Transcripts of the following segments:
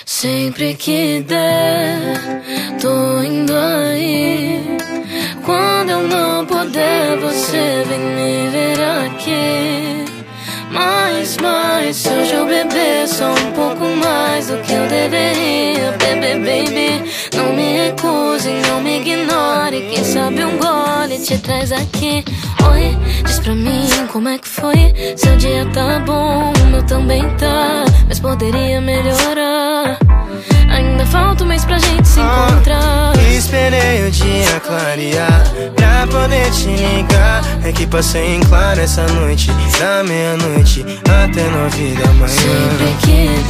Sempre que der, tô indo aí. Quando eu não puder, você vem me ver aqui. Mas, se hoje eu beber só um pouco mais do que eu deveria, baby, não me recuse, não me ignore. Quem sabe um gole te traz aqui. Oi, diz pra mim como é que foi. Seu dia tá bom, o meu também tá, mas poderia melhorar. Ainda falta um mês pra gente se encontrar. Esperei o dia clarear pra poder te ligar. É que passei em claro essa noite, da meia-noite até 9 da manhã. Sempre que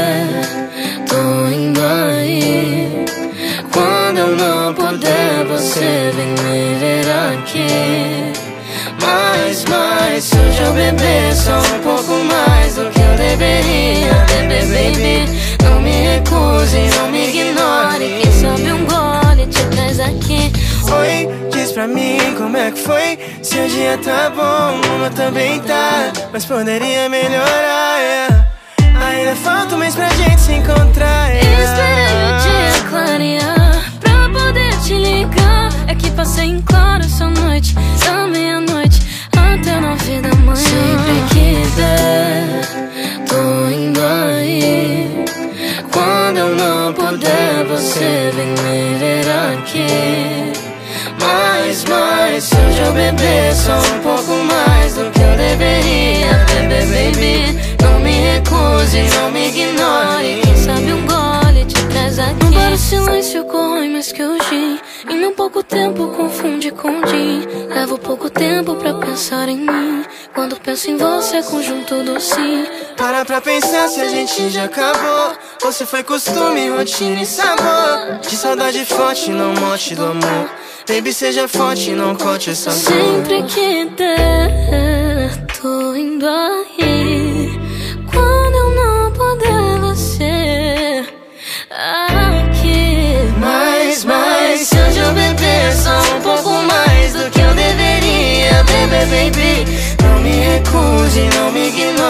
der, tô indo aí. Quando eu não puder, você vem me ver aqui. Mas, se hoje eu beber só um pouco mais do que eu deveria, baby, não me recuse, não me ignore. Quem sabe um gole te traz aqui. Oi, diz pra mim como é que foi. Seu dia tá bom, o meu também tá, mas poderia melhorar, yeah. Ainda falta um mês pra gente se encontrar, yeah. Esperei o dia clarear pra poder te ligar. É que passei em claro essa noite, da meia-noite até 9 da manhã. Sempre que der, tô indo aí. Quando eu não puder, você vem me ver aqui. Mas, se hoje eu beber só um pouco mais do que eu deveria, baby, não me recuse, não me ignore. Quem sabe um gole te traz aqui. No bar o silêncio corrói mais que o gin. Em meu pouco tempo confunde com gin. Levo pouco tempo pra pensar em mim. Quando penso em você é conjunto do sim. Para pra pensar se a gente já acabou. Você foi costume, rotina e sabor. De saudade forte, não morte do amor. Baby, seja forte, não corte essa dor. Sempre que der, tô indo aí. Quando eu não puder, você aqui. Mas, se hoje eu beber só um pouco mais do que eu deveria, baby, não me recuse, não me ignore.